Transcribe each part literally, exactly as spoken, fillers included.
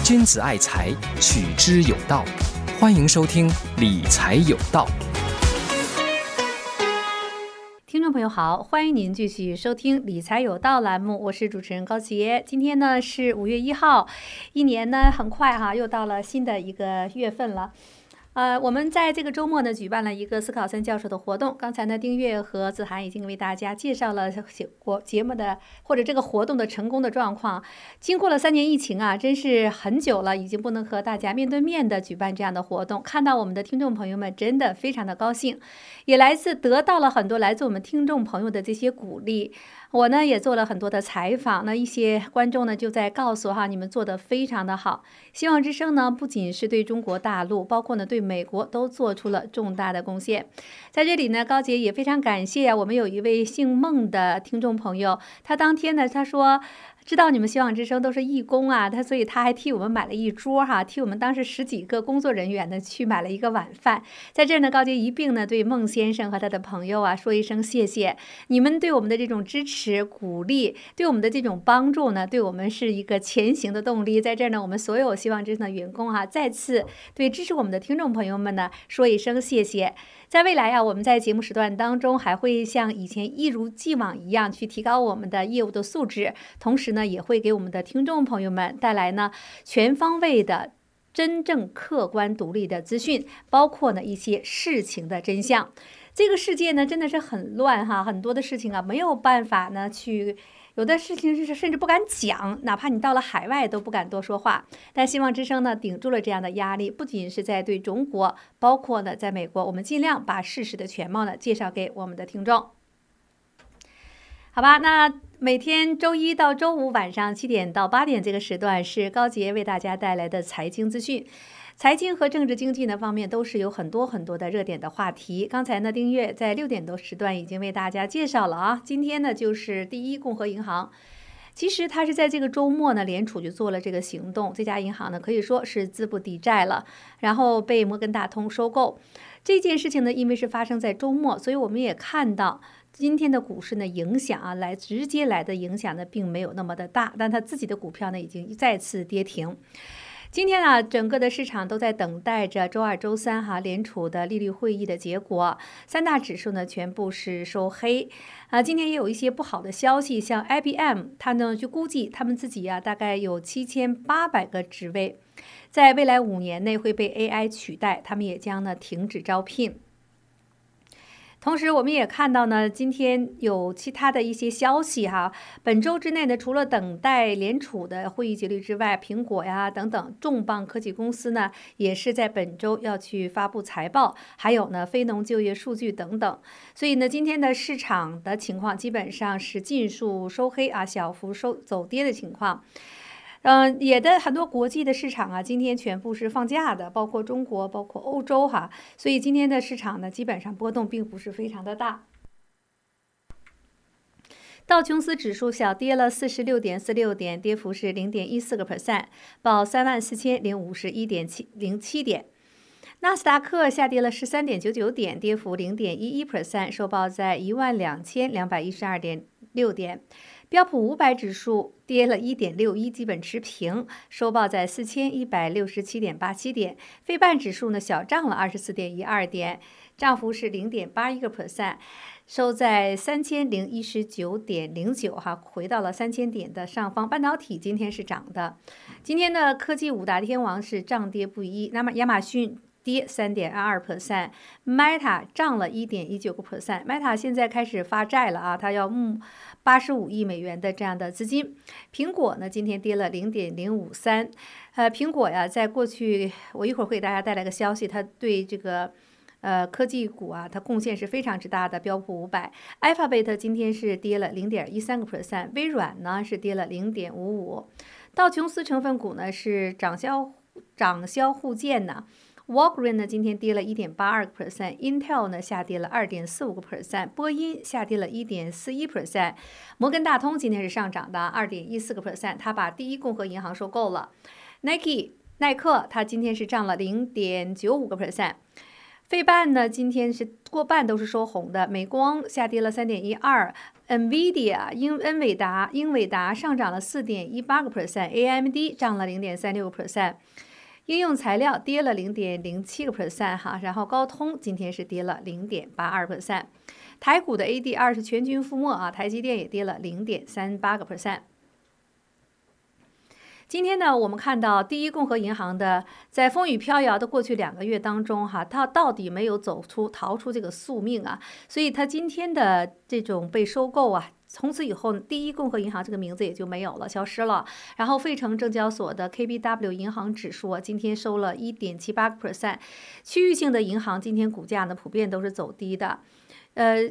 君子爱财，取之有道。欢迎收听理财有道。 听众朋友好，欢迎您继续收听理财有道栏目，我是主持人高杰。今天呢是五月一号，一年呢很快哈，又到了新的一个月份了。呃，我们在这个周末呢举办了一个斯考森教授的活动。刚才呢，丁月和子涵已经为大家介绍了节目的或者这个活动的成功的状况。经过了三年疫情啊，真是很久了，已经不能和大家面对面的举办这样的活动。看到我们的听众朋友们，真的非常的高兴，也来自得到了很多来自我们听众朋友的这些鼓励。我呢也做了很多的采访，那一些观众呢就在告诉哈，你们做得非常的好。希望之声呢不仅是对中国大陆，包括呢对美国都做出了重大的贡献。在这里呢，高姐也非常感谢啊，我们有一位姓孟的听众朋友，他当天呢他说，知道你们希望之声都是义工啊，他所以他还替我们买了一桌哈，替我们当时十几个工作人员呢去买了一个晚饭。在这儿呢，高洁一并呢对孟先生和他的朋友啊说一声谢谢，你们对我们的这种支持鼓励，对我们的这种帮助呢，对我们是一个前行的动力。在这儿呢，我们所有希望之声的员工哈、啊，再次对支持我们的听众朋友们呢说一声谢谢。在未来啊，我们在节目时段当中还会像以前一如既往一样去提高我们的业务的素质，同时呢，也会给我们的听众朋友们带来呢全方位的、真正客观独立的资讯，包括呢一些事情的真相。这个世界呢真的是很乱哈，很多的事情啊没有办法呢去。有的事情是甚至不敢讲，哪怕你到了海外都不敢多说话。但希望之声呢顶住了这样的压力，不仅是在对中国，包括呢在美国，我们尽量把事实的全貌呢介绍给我们的听众。好吧，那每天周一到周五晚上七点到八点这个时段是高杰为大家带来的财经资讯。财经和政治经济呢方面都是有很多很多的热点的话题。刚才呢，丁月在六点多时段已经为大家介绍了啊。今天呢就是第一共和银行，其实它是在这个周末呢，联储就做了这个行动。这家银行呢可以说是资不抵债了，然后被摩根大通收购。这件事情呢，因为是发生在周末，所以我们也看到今天的股市呢影响啊，来直接来的影响呢并没有那么的大，但它自己的股票呢已经再次跌停。今天啊，整个的市场都在等待着周二、周三哈联储的利率会议的结果。三大指数呢全部是收黑啊。今天也有一些不好的消息，像 I B M， 它呢就估计他们自己啊大概有七千八百个职位，在未来五年内会被 A I 取代，他们也将呢停止招聘。同时，我们也看到呢，今天有其他的一些消息哈。本周之内呢，除了等待联储的会议结论之外，苹果呀等等重磅科技公司呢，也是在本周要去发布财报，还有呢非农就业数据等等。所以呢，今天的市场的情况基本上是尽数收黑啊，小幅收走跌的情况。嗯、呃，也的很多国际的市场啊，今天全部是放假的，包括中国，包括欧洲哈，所以今天的市场呢，基本上波动并不是非常的大。道琼斯指数小跌了四十六点四六点，跌幅是零点一四个 percent， 报三万四千零五十一点七零七点。纳斯达克下跌了十三点九九点，跌幅零点一一 percent， 收报在一万两千两百一十二点六点。标普五百指数跌了 一点六一， 基本持平，收报在四千一百六十七点八七点。费半指数呢小涨了二十四点一二点，涨幅是零点八一个 percent， 收在三千零一十九点零九哈，回到了三千点的上方。半导体今天是涨的，今天的科技五大天王是涨跌不一，那么亚马逊跌 三点二二 percent，Meta 涨了 一点一九个 percent。Meta 现在开始发债了啊，它要募八十五亿美元的这样的资金。苹果呢今天跌了 零点零五三，呃，苹果呀，在过去我一会儿会给大家带来个消息，它对这个呃科技股啊，它贡献是非常之大的。标普五百 Alphabet 今天是跌了 零点一三个 percent， 微软呢是跌了 零点五五，道琼斯成分股呢是涨销涨销互见呢。Walgreens 呢今天跌了 一点八二个 percent，Intel 呢下跌了 二点四五个 percent， 波音下跌了 一点四一 percent， 摩根大通今天是上涨的 二点一四个 percent， 它把第一共和银行收购了。Nike 耐克它今天是涨了 零点九五个 percent。 费半呢，今天是过半都是收红的，美光下跌了 三点一二。NVIDIA 英恩伟达英伟达上涨了 四点一八个 percent，A M D 涨了 零点三六个 percent， 应用材料跌了 零点零七个 percent 哈，然后高通今天是跌了 零点八二 percent， 台股的 A D R 是全军覆没啊，台积电也跌了 零点三八个 percent。今天呢，我们看到第一共和银行的在风雨飘摇的过去两个月当中，哈，它到底没有走出逃出这个宿命啊，所以它今天的这种被收购啊，从此以后，第一共和银行这个名字也就没有了，消失了。然后费城证交所的 K B W 银行指数啊，今天收了 一点七八个 percent， 区域性的银行今天股价呢普遍都是走低的，呃。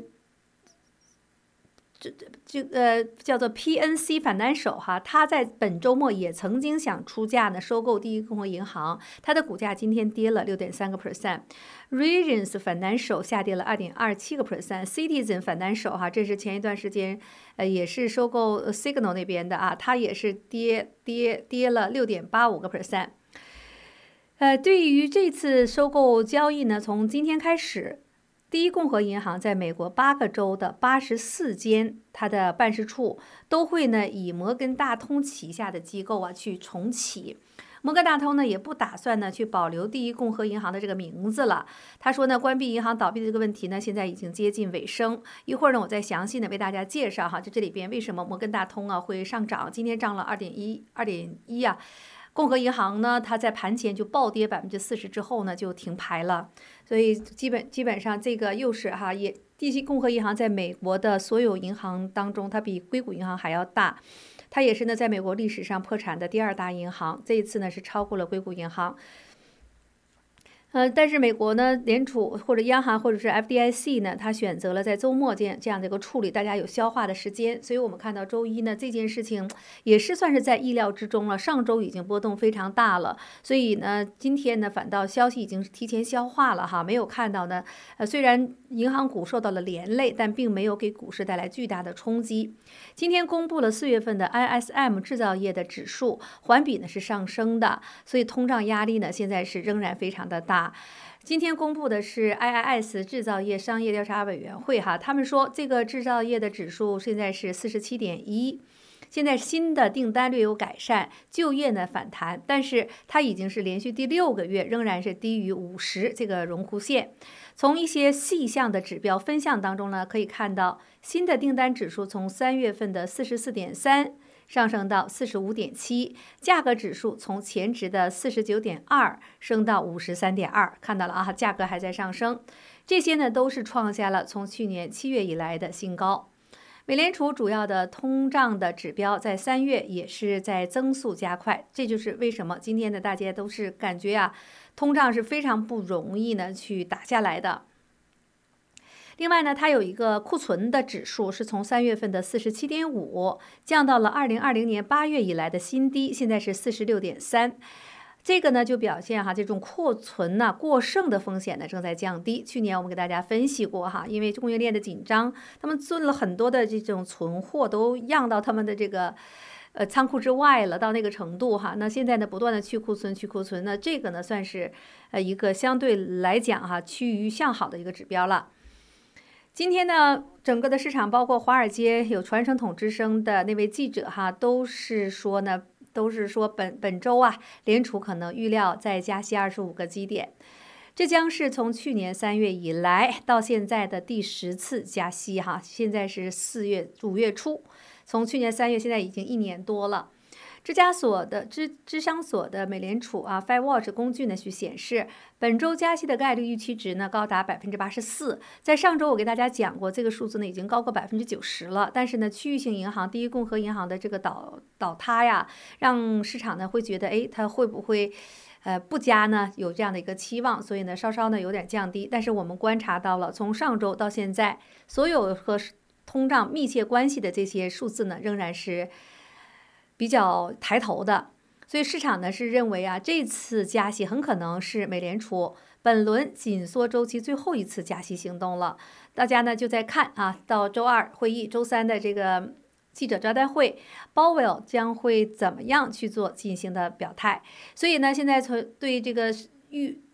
这这呃叫做 P N C Financial 哈，它在本周末也曾经想出价呢收购第一共和银行，它的股价今天跌了 六点三个 percent。Regions Financial 下跌了 二点二七个 percent。Citizen Financial 哈，这是前一段时间呃也是收购 Signal 那边的啊，它也是跌跌跌了 六点八五个 percent。呃，对于这次收购交易呢，从今天开始。第一共和银行在美国八个州的八十四间它的办事处都会呢以摩根大通旗下的机构啊去重启。摩根大通呢也不打算呢去保留第一共和银行的这个名字了。他说呢，关闭银行倒闭的这个问题呢现在已经接近尾声。一会儿呢我再详细的为大家介绍哈，就这里边为什么摩根大通啊会上涨，今天涨了二点一二点一啊。共和银行呢，它在盘前就暴跌百分之四十之后呢，就停牌了。所以基本基本上这个又是哈，也第一共和银行在美国的所有银行当中，它比硅谷银行还要大。它也是呢，在美国历史上破产的第二大银行，这一次呢是超过了硅谷银行。呃，但是美国呢，联储或者央行或者是 F D I C 呢，它选择了在周末这样这样的一个处理，大家有消化的时间。所以我们看到周一呢，这件事情也是算是在意料之中了。上周已经波动非常大了，所以呢，今天呢，反倒消息已经提前消化了哈，没有看到呢。呃，虽然银行股受到了连累，但并没有给股市带来巨大的冲击。今天公布了四月份的 I S M 制造业的指数，环比呢是上升的，所以通胀压力呢现在是仍然非常的大。今天公布的是 I I S 制造业商业调查委员会哈，他们说这个制造业的指数现在是 四十七点一， 现在新的订单略有改善，就业呢反弹，但是它已经是连续第六个月仍然是低于五十这个荣枯线。从一些细项的指标分项当中呢，可以看到新的订单指数从三月份的 四十四点三上升到 四十五点七， 价格指数从前值的 四十九点二 升到 五十三点二， 看到了啊，价格还在上升。这些呢都是创下了从去年七月以来的新高。美联储主要的通胀的指标在三月也是在增速加快，这就是为什么今天的大家都是感觉啊，通胀是非常不容易呢去打下来的。另外呢，它有一个库存的指数是从三月份的 四十七点五 降到了二零二零年八月以来的新低，现在是 四十六点三。这个呢就表现哈，这种库存呢过剩的风险呢正在降低。去年我们给大家分析过哈，因为供应链的紧张，他们做了很多的这种存货都让到他们的这个呃仓库之外了，到那个程度哈。那现在呢不断的去库存去库存，那这个呢算是呃一个相对来讲哈趋于向好的一个指标了。今天呢，整个的市场包括华尔街有传声筒之声的那位记者哈，都是说呢。都是说本本周啊，联储可能预料再加息二十五个基点，这将是从去年三月以来到现在的第十次加息哈。现在是四月五月初，从去年三月现在已经一年多了。芝加所的芝芝商所的美联储啊 Fed Watch 工具呢去显示，本周加息的概率预期值呢高达百分之八十四。在上周我给大家讲过，这个数字呢已经高过百分之九十了。但是呢，区域性银行第一共和银行的这个倒倒塌呀，让市场呢会觉得，哎，它会不会呃不加呢？有这样的一个期望，所以呢稍稍呢有点降低。但是我们观察到了，从上周到现在，所有和通胀密切关系的这些数字呢，仍然是比较抬头的，所以市场呢是认为啊，这次加息很可能是美联储本轮紧缩周期最后一次加息行动了。大家呢就在看啊，到周二会议、周三的这个记者招待会，鲍威尔将会怎么样去做进行的表态。所以呢，现在从对这个预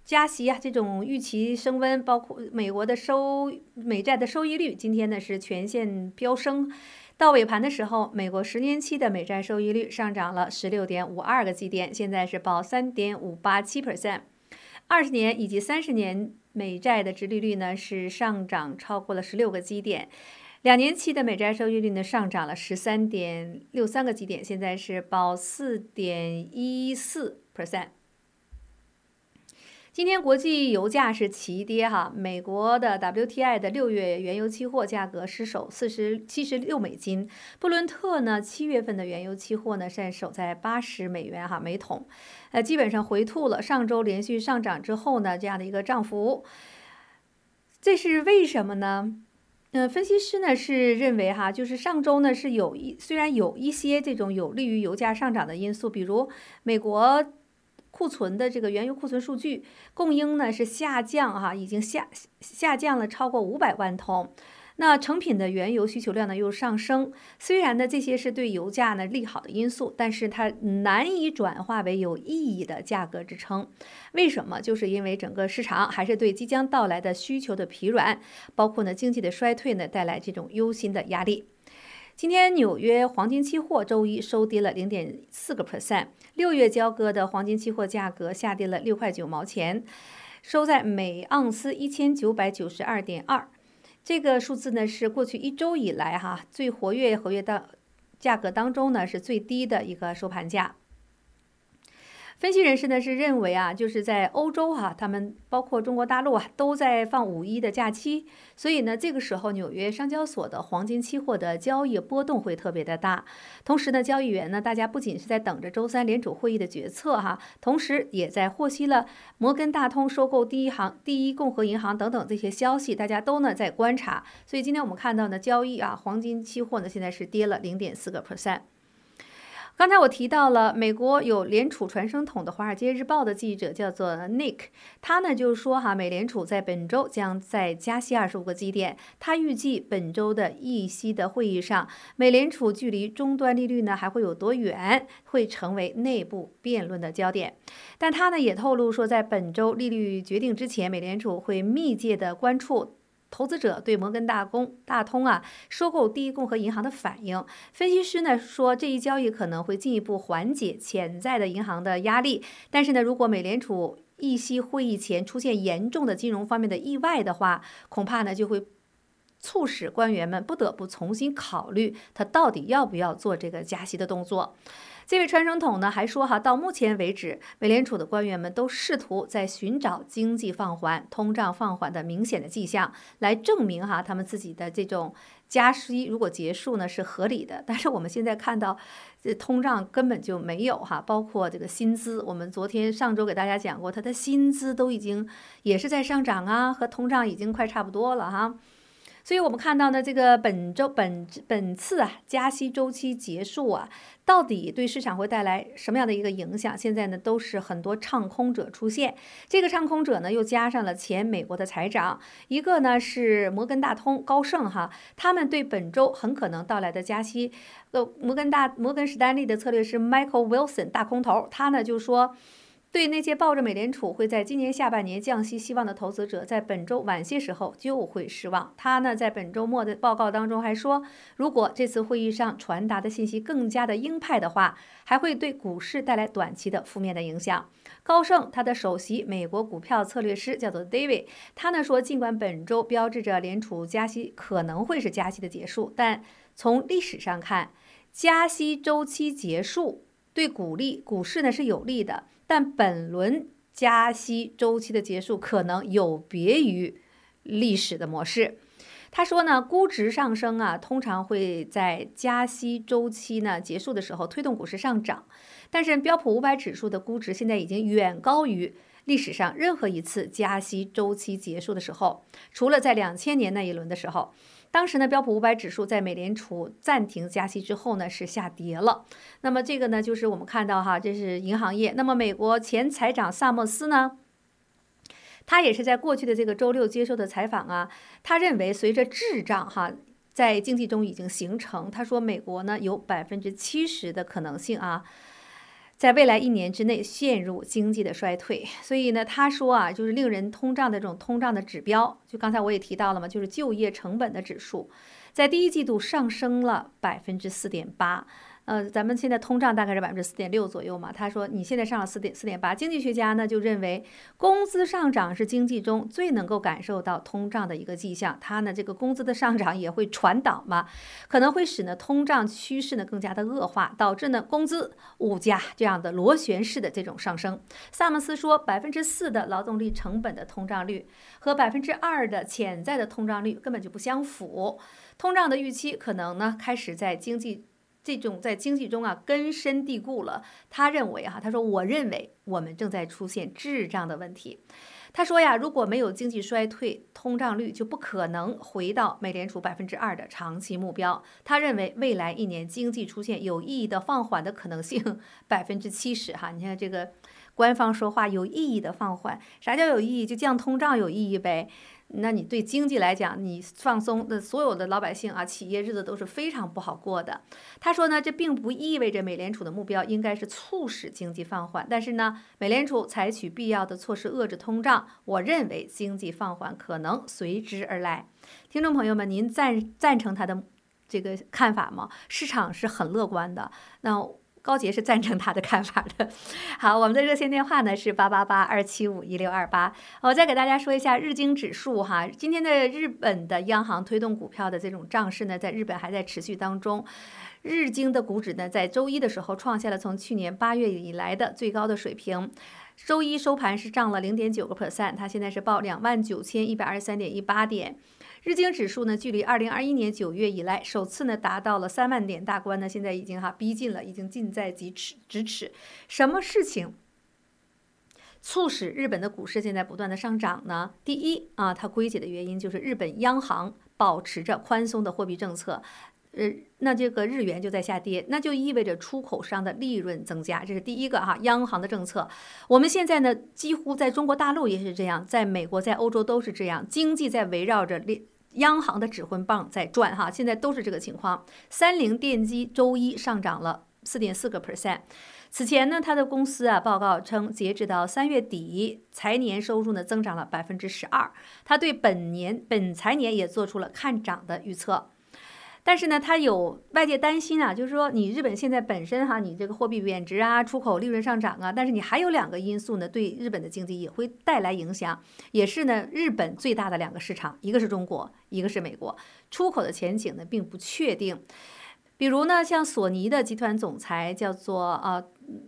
加息啊，这种预期升温，包括美国的收美债的收益率，今天呢是全线飙升。到尾盘的时候，美国十年期的美债收益率上涨了十六点五二个基点，现在是报三点五八七 percent。二十年以及三十年美债的殖利率呢是上涨超过了十六个基点。两年期的美债收益率呢上涨了十三点六三个基点，现在是报四点一四 percent。今天国际油价是齐跌哈，美国的 W T I 的六月原油期货价格失守四十七十六美金，布伦特呢七月份的原油期货呢现在守在八十美元哈每桶，呃基本上回吐了上周连续上涨之后呢这样的一个涨幅，这是为什么呢？呃，分析师呢是认为哈，就是上周呢是有一虽然有一些这种有利于油价上涨的因素，比如美国库存的这个原油库存数据，供应呢是下降哈，已经下下降了超过五百万桶。那成品的原油需求量呢又上升，虽然呢这些是对油价呢利好的因素，但是它难以转化为有意义的价格支撑。为什么？就是因为整个市场还是对即将到来的需求的疲软，包括呢经济的衰退呢带来这种忧心的压力。今天纽约黄金期货周一收跌了 零点四个 percent， 六月交割的黄金期货价格下跌了六块九毛钱，收在每盎司一千九百九十二点二。这个数字呢是过去一周以来哈最活跃合约的价格当中呢是最低的一个收盘价。分析人士呢是认为啊，就是在欧洲哈、啊，他们包括中国大陆啊，都在放五一的假期，所以呢，这个时候纽约商交所的黄金期货的交易波动会特别的大。同时呢，交易员呢，大家不仅是在等着周三联储会议的决策哈，同时也在获悉了摩根大通收购第一行、第一共和银行等等这些消息，大家都呢在观察。所以今天我们看到呢，交易啊，黄金期货呢现在是跌了 零点四个 percent。刚才我提到了美国有联储传声筒的《华尔街日报》的记者叫做 Nick， 他呢就是说哈，美联储在本周将在加息二十五个基点。他预计本周的议息的会议上，美联储距离终端利率呢还会有多远，会成为内部辩论的焦点。但他呢也透露说，在本周利率决定之前，美联储会密切的关注投资者对摩根大公大通啊收购第一共和银行的反应。分析师呢说，这一交易可能会进一步缓解潜在的银行的压力，但是呢，如果美联储议息会议前出现严重的金融方面的意外的话，恐怕呢就会促使官员们不得不重新考虑他到底要不要做这个加息的动作。这位传声筒呢还说哈，到目前为止，美联储的官员们都试图在寻找经济放缓、通胀放缓的明显的迹象，来证明哈他们自己的这种加息如果结束呢是合理的。但是我们现在看到，这通胀根本就没有哈，包括这个薪资，我们昨天上周给大家讲过，他的薪资都已经也是在上涨啊，和通胀已经快差不多了哈。所以我们看到呢，这个本周本本次啊加息周期结束啊，到底对市场会带来什么样的一个影响？现在呢都是很多唱空者出现，这个唱空者呢又加上了前美国的财长，一个呢是摩根大通高盛哈，他们对本周很可能到来的加息，呃，摩根大摩根士丹利的策略师 Michael Wilson 大空头，他呢就说，对那些抱着美联储会在今年下半年降息希望的投资者，在本周晚些时候就会失望。他呢，在本周末的报告当中还说，如果这次会议上传达的信息更加的鹰派的话，还会对股市带来短期的负面的影响。高盛他的首席美国股票策略师叫做 David， 他呢说，尽管本周标志着联储加息可能会是加息的结束，但从历史上看，加息周期结束对股利股市呢是有利的。但本轮加息周期的结束可能有别于历史的模式。他说呢，估值上升啊，通常会在加息周期呢结束的时候推动股市上涨。但是标普五百指数的估值现在已经远高于历史上任何一次加息周期结束的时候，除了在两千年那一轮的时候。当时呢，标普五百指数在美联储暂停加息之后呢，是下跌了。那么这个呢，就是我们看到哈，这是银行业。那么美国前财长萨默斯呢，他也是在过去的这个周六接受的采访啊，他认为随着滞胀哈，在经济中已经形成，他说美国呢有百分之七十的可能性啊。 在未来一年之内陷入经济的衰退。所以呢，他说啊，就是令人通胀的这种通胀的指标，就刚才我也提到了嘛，就是就业成本的指数，在第一季度上升了百分之四点八。呃，咱们现在通胀大概是百分之四点六左右嘛。他说你现在上了四点四点八，经济学家呢就认为工资上涨是经济中最能够感受到通胀的一个迹象。它呢这个工资的上涨也会传导嘛，可能会使呢通胀趋势呢更加的恶化，导致呢工资物价这样的螺旋式的这种上升。萨默斯说，百分之四的劳动力成本的通胀率和百分之二的潜在的通胀率根本就不相符。通胀的预期可能呢开始在经济。这种在经济中啊根深蒂固了。他认为哈、啊，他说我认为我们正在出现滞胀的问题。他说呀，如果没有经济衰退，通胀率就不可能回到美联储百分之二的长期目标。他认为未来一年经济出现有意义的放缓的可能性百分之七十哈。你看这个官方说话有意义的放缓，啥叫有意义？就降通胀有意义呗。那你对经济来讲，你放松，那所有的老百姓啊，企业日子都是非常不好过的。他说呢，这并不意味着美联储的目标应该是促使经济放缓，但是呢，美联储采取必要的措施遏制通胀，我认为经济放缓可能随之而来。听众朋友们，您赞赞成他的这个看法吗？市场是很乐观的。那高杰是赞成他的看法的。好，我们的热线电话呢是八八八二七五一六二八。我再给大家说一下日经指数哈，今天的日本的央行推动股票的这种涨势呢，在日本还在持续当中。日经的股指呢，在周一的时候创下了从去年八月以来的最高的水平。周一收盘是涨了零点九个 percent， 它现在是报两万九千一百二十三点一八点。日经指数呢，距离二零二一年九月以来首次呢达到了三万点大关呢，现在已经哈逼近了，已经近在咫尺咫尺。什么事情促使日本的股市现在不断的上涨呢？第一啊，它归结的原因就是日本央行保持着宽松的货币政策。呃，那这个日元就在下跌，那就意味着出口商的利润增加，这是第一个哈，央行的政策。我们现在呢，几乎在中国大陆也是这样，在美国、在欧洲都是这样，经济在围绕着央行的指挥棒在转哈，现在都是这个情况。三菱电机周一上涨了四点四个 percent。此前呢，它的公司啊报告称，截止到三月底，财年收入呢增长了百分之十二。它对本年本财年也做出了看涨的预测。但是呢，它有外界担心啊，就是说你日本现在本身哈，你这个货币贬值啊，出口利润上涨啊，但是你还有两个因素呢，对日本的经济也会带来影响，也是呢日本最大的两个市场，一个是中国，一个是美国，出口的前景呢并不确定。比如呢，像索尼的集团总裁叫做呃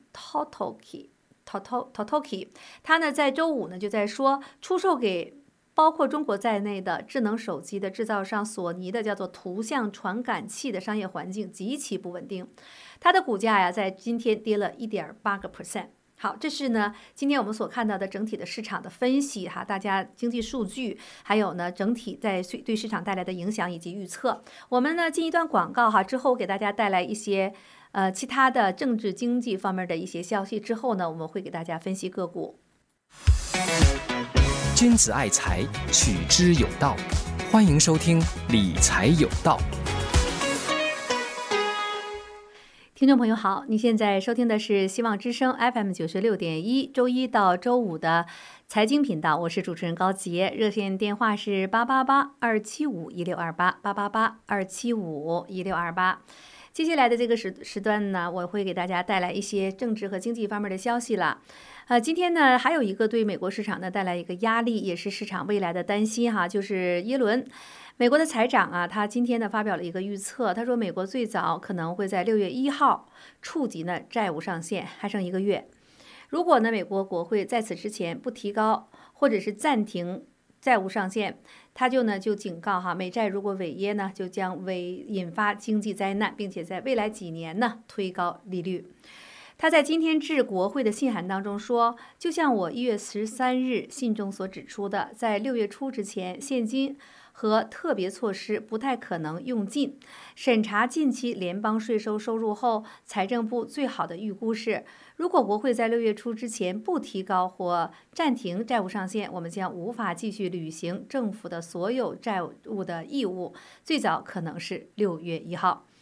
Totoki Totoki， 他呢在周五呢就在说，出售给包括中国在内的智能手机的制造商索尼的叫做图像传感器的商业环境极其不稳定，它的股价呀在今天跌了 一点八个 percent。好，这是呢今天我们所看到的整体的市场的分析哈，大家经济数据，还有呢整体在对市场带来的影响以及预测。我们呢进一段广告哈，之后给大家带来一些呃其他的政治经济方面的一些消息，之后呢我们会给大家分析个股。 君子爱财，取之有道。欢迎收听理财有道。 听众朋友好，你现在收听的是希望之声 F M 九十六点一，周一到周五的财经频道，我是主持人高杰，热线电话是八八八二七五一六二八八八八二七五一六二八。接下来的这个时时段呢，我会给大家带来一些政治和经济方面的消息了。呃，今天呢，还有一个对美国市场呢带来一个压力，也是市场未来的担心哈，就是耶伦。美国的财长啊，他今天呢发表了一个预测，他说美国最早可能会在六月一号触及呢债务上限，还剩一个月。如果呢美国国会在此之前不提高或者是暂停债务上限，他就呢就警告哈，美债如果违约呢，就将为引发经济灾难，并且在未来几年呢推高利率。他在今天致国会的信函当中说，就像我一月十三日信中所指出的，在六月初之前，现金和特别措施不太可能用尽。审查近期联邦税收收入后，财政部最好的预估是，如果国会在六月初之前不提高或暂停债务上限，我们将无法继续履行政府的所有债务的义务，最早可能是六月一号。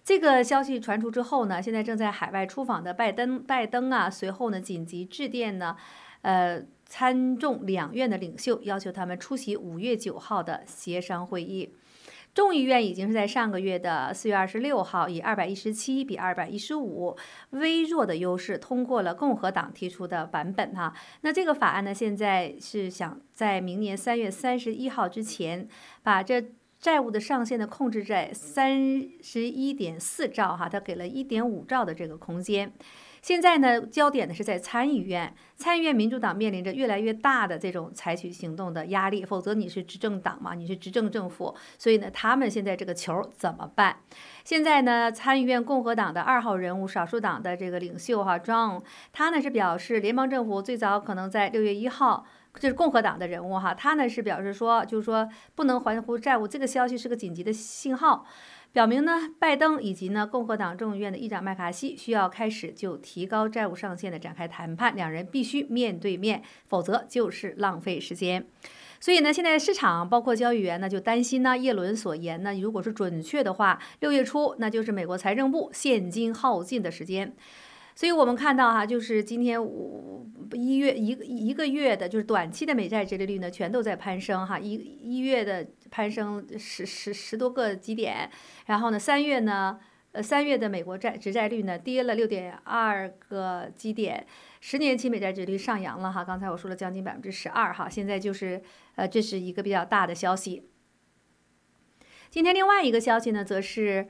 这个消息传出之后呢，现在正在海外出访的拜登，拜登啊，随后呢紧急致电呢，呃，参众两院的领袖，要求他们出席五月九号的协商会议。众议院已经是在上个月的四月二十六号以二百一十七比二百一十五微弱的优势通过了共和党提出的版本哈。那这个法案呢，现在是想在明年三月三十一号之前把这债务的上限的控制在三十一点四兆哈，它给了一点五兆的这个空间。现在呢，焦点呢是在参议院，参议院民主党面临着越来越大的这种采取行动的压力，否则你是执政党嘛，你是执政政府，所以呢，他们现在这个球怎么办？现在呢，参议院共和党的二号人物，少数党的这个领袖哈 John， 他呢是表示，联邦政府最早可能在六月一号。这是共和党的人物哈，他呢是表示说，就是说不能还乎债务，这个消息是个紧急的信号，表明呢，拜登以及呢共和党众议院的议长麦卡锡需要开始就提高债务上限的展开谈判，两人必须面对面，否则就是浪费时间。所以呢，现在市场包括交易员呢就担心呢，耶伦所言呢，如果是准确的话，六月初那就是美国财政部现金耗尽的时间。所以我们看到哈，就是今天五一月一个一个月的，就是短期的美债殖利率呢，全都在攀升哈，一一月的攀升十十十多个基点，然后呢，三月呢，呃，三月的美国债殖债率呢跌了六点二个基点，十年期美债殖利率上扬了哈，刚才我说了将近百分之十二哈，现在就是呃，这是一个比较大的消息。今天另外一个消息呢，则是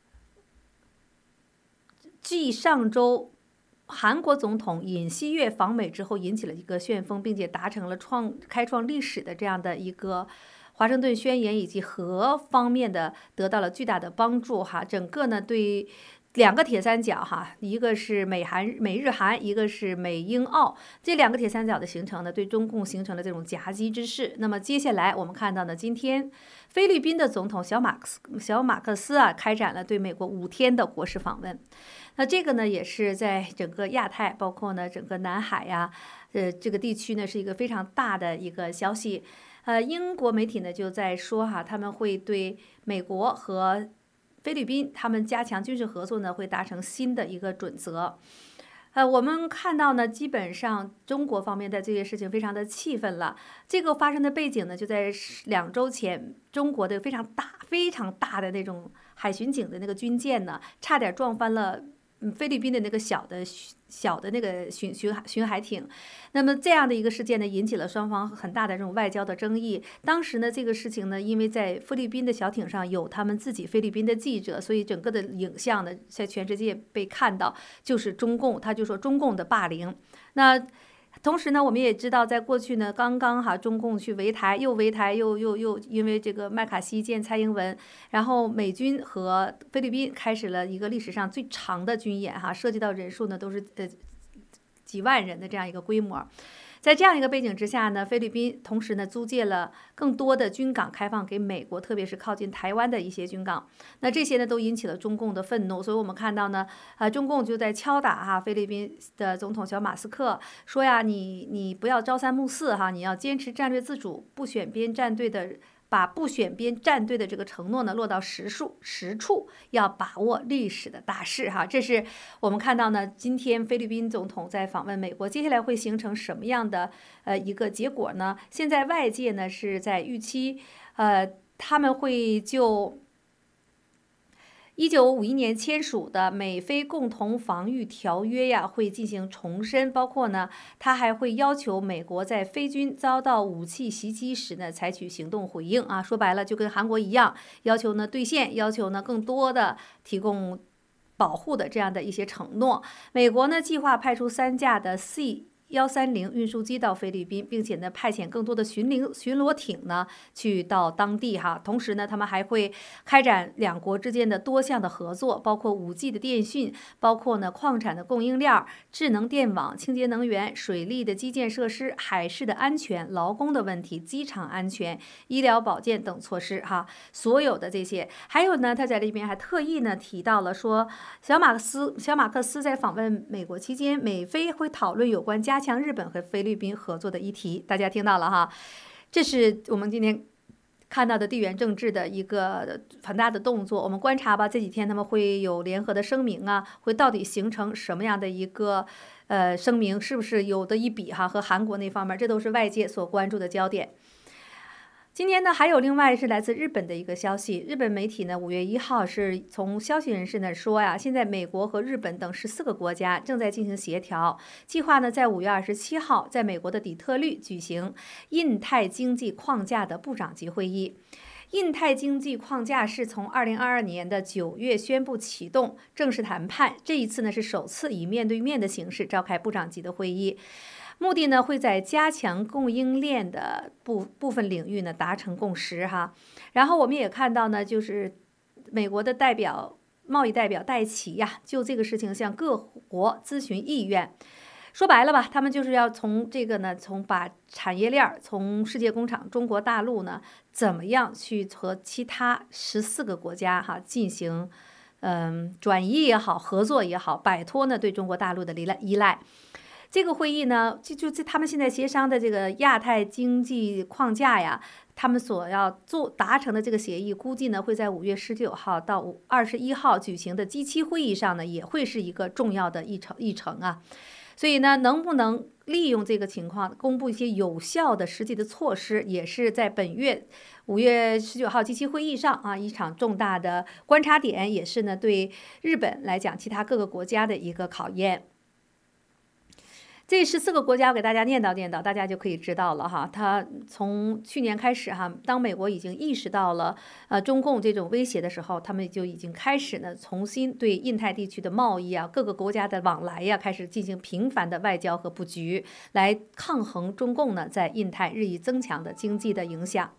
继上周韩国总统尹锡悦访美之后，引起了一个旋风，并且达成了创开创历史的这样的一个华盛顿宣言，以及核方面的得到了巨大的帮助哈。整个呢对两个铁三角哈，一个是美韩美日韩，一个是美英澳，这两个铁三角的形成呢，对中共形成了这种夹击之势。那么接下来我们看到呢，今天菲律宾的总统小马克斯小马克思啊，开展了对美国五天的国事访问。那这个呢，也是在整个亚太，包括呢整个南海呀，呃，这个地区呢，是一个非常大的一个消息。呃，英国媒体呢就在说哈，他们会对美国和菲律宾他们加强军事合作呢，会达成新的一个准则。呃，我们看到呢，基本上中国方面在这件事情非常的气愤了。这个发生的背景呢，就在两周前，中国的非常大、非常大的那种海巡警的那个军舰呢，差点撞翻了。嗯，菲律宾的那个小的小的那个巡巡海巡海艇，那么这样的一个事件呢，引起了双方很大的这种外交的争议。当时呢，这个事情呢，因为在菲律宾的小艇上有他们自己菲律宾的记者，所以整个的影像呢，在全世界被看到，就是中共，他就说中共的霸凌。那同时呢，我们也知道，在过去呢，刚刚哈中共去围台，又围台，又又又因为这个麦卡锡见蔡英文，然后美军和菲律宾开始了一个历史上最长的军演哈，涉及到人数呢都是呃几万人的这样一个规模。在这样一个背景之下呢，菲律宾同时呢租借了更多的军港开放给美国，特别是靠近台湾的一些军港。那这些呢都引起了中共的愤怒，所以我们看到呢，呃，中共就在敲打哈菲律宾的总统小马斯克，说呀，你你不要朝三暮四哈，你要坚持战略自主，不选边站队的。把不选边站队的这个承诺呢落到实处，实处要把握历史的大势哈。这是我们看到呢，今天菲律宾总统在访问美国，接下来会形成什么样的呃一个结果呢？现在外界呢是在预期，呃，他们会就一九五一年签署的美菲共同防御条约呀，会进行重申，包括呢，他还会要求美国在菲军遭到武器袭击时呢，采取行动回应啊。说白了，就跟韩国一样，要求呢兑现，要求呢更多的提供保护的这样的一些承诺。美国呢计划派出三架的 C一三零运输机到菲律宾，并且呢派遣更多的巡领巡逻艇呢去到当地哈。同时呢，他们还会开展两国之间的多项的合作，包括 五 G 的电讯，包括呢矿产的供应链、智能电网、清洁能源、水利的基建设施、海事的安全、劳工的问题、机场安全、医疗保健等措施哈。所有的这些，还有呢，他在这边还特意呢提到了说，小马克思小马克思在访问美国期间，美菲会讨论有关加强日本和菲律宾合作的议题。大家听到了哈，这是我们今天看到的地缘政治的一个很大的动作。我们观察吧，这几天他们会有联合的声明啊，会到底形成什么样的一个呃声明，是不是有的一比哈？和韩国那方面，这都是外界所关注的焦点。今天呢，还有另外是来自日本的一个消息。日本媒体呢，五月一号是从消息人士那说呀，现在美国和日本等十四个国家正在进行协调，计划呢在五月二十七号在美国的底特律举行印太经济框架的部长级会议。印太经济框架是从二零二二年的九月宣布启动正式谈判，这一次呢是首次以面对面的形式召开部长级的会议。目的呢，会在加强供应链的部部分领域呢达成共识哈。然后我们也看到呢，就是美国的代表贸易代表戴奇呀，就这个事情向各国咨询意愿。说白了吧，他们就是要从这个呢，从把产业链从世界工厂中国大陆呢，怎么样去和其他十四个国家哈进行嗯转移也好，合作也好，摆脱呢对中国大陆的依赖依赖。这个会议呢，就就他们现在协商的这个亚太经济框架呀，他们所要做达成的这个协议，估计呢会在五月十九号到二十一号举行的 G 七 会议上呢，也会是一个重要的议程议程啊。所以呢，能不能利用这个情况，公布一些有效的实际的措施，也是在本月五月十九号 G 七 会议上啊一场重大的观察点，也是呢对日本来讲，其他各个国家的一个考验。这十四个国家，我给大家念叨念叨，大家就可以知道了哈。它从去年开始哈，当美国已经意识到了呃中共这种威胁的时候，他们就已经开始呢重新对印太地区的贸易啊、各个国家的往来呀、啊，开始进行频繁的外交和布局，来抗衡中共呢在印太日益增强的经济的影响。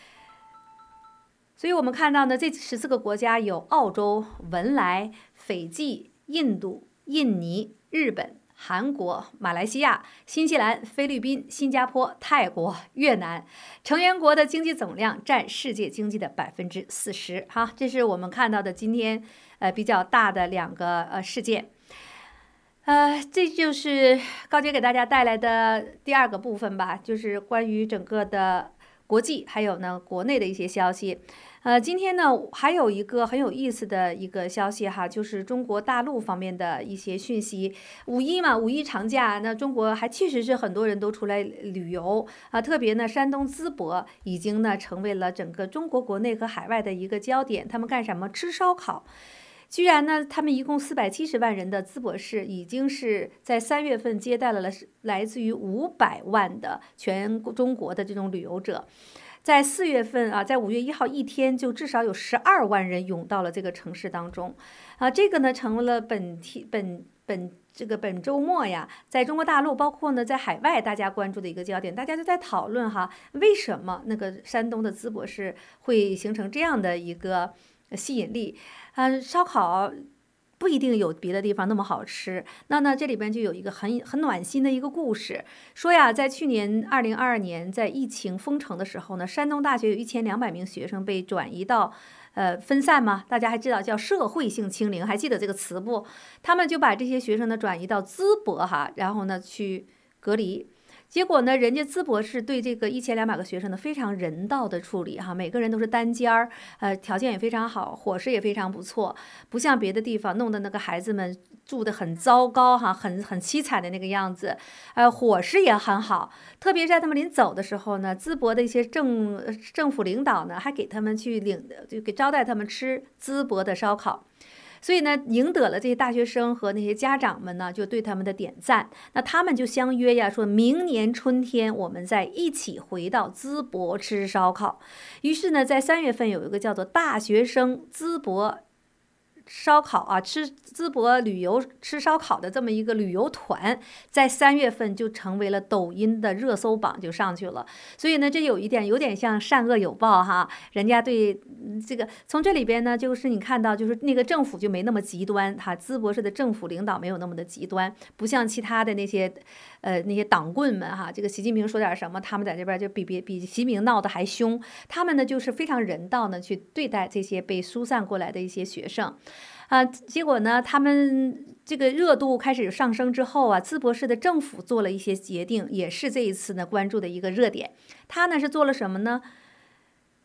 所以我们看到呢，这十四个国家有澳洲、文莱、斐济、印度、印尼、日本、韩国、马来西亚、新西兰、菲律宾、新加坡、泰国、越南，成员国的经济总量占世界经济的百分之四十。哈，这是我们看到的今天呃比较大的两个呃事件。呃，这就是高杰给大家带来的第二个部分吧，就是关于整个的国际还有呢国内的一些消息。呃，今天呢还有一个很有意思的一个消息哈，就是中国大陆方面的一些讯息。五一嘛，五一长假，那中国还确实是很多人都出来旅游啊，特别呢，山东淄博已经呢成为了整个中国国内和海外的一个焦点。他们干什么？吃烧烤。居然呢，他们一共四百七十万人的淄博市，已经是在三月份接待了来自于五百万的全中国的这种旅游者。在四月份啊，在五月一号一天就至少有十二万人涌到了这个城市当中，啊，这个呢成为了本天本本这个本周末呀，在中国大陆包括呢在海外大家关注的一个焦点，大家就在讨论哈，为什么那个山东的淄博市会形成这样的一个吸引力？啊，烧烤不一定有别的地方那么好吃。那呢，这里边就有一个很很暖心的一个故事，说呀，在去年二零二二年，在疫情封城的时候呢，山东大学有一千两百名学生被转移到，呃，分散吗？大家还知道叫社会性清零，还记得这个词不？他们就把这些学生呢转移到淄博哈，然后呢去隔离。结果呢，人家淄博是对这个一千两百个学生呢非常人道的处理哈，每个人都是单间儿，呃，条件也非常好，伙食也非常不错，不像别的地方弄得那个孩子们住得很糟糕哈，很很凄惨的那个样子，呃，伙食也很好，特别是在他们临走的时候呢，淄博的一些政政府领导呢还给他们去领，就给招待他们吃淄博的烧烤。所以呢，赢得了这些大学生和那些家长们呢，就对他们的点赞。那他们就相约呀，说明年春天我们再一起回到淄博吃烧烤。于是呢，在三月份有一个叫做大学生淄博烧烤啊，吃淄博旅游吃烧烤的这么一个旅游团，在三月份就成为了抖音的热搜榜，就上去了。所以呢，这有一点有点像善恶有报哈，人家对这个从这里边呢，就是你看到就是那个政府就没那么极端哈，淄博市的政府领导没有那么的极端，不像其他的那些呃那些党棍们哈，这个习近平说点什么，他们在这边就比比比习近平闹得还凶，他们呢就是非常人道呢去对待这些被疏散过来的一些学生。啊，结果呢，他们这个热度开始上升之后啊，淄博市的政府做了一些决定，也是这一次呢关注的一个热点。他呢是做了什么呢？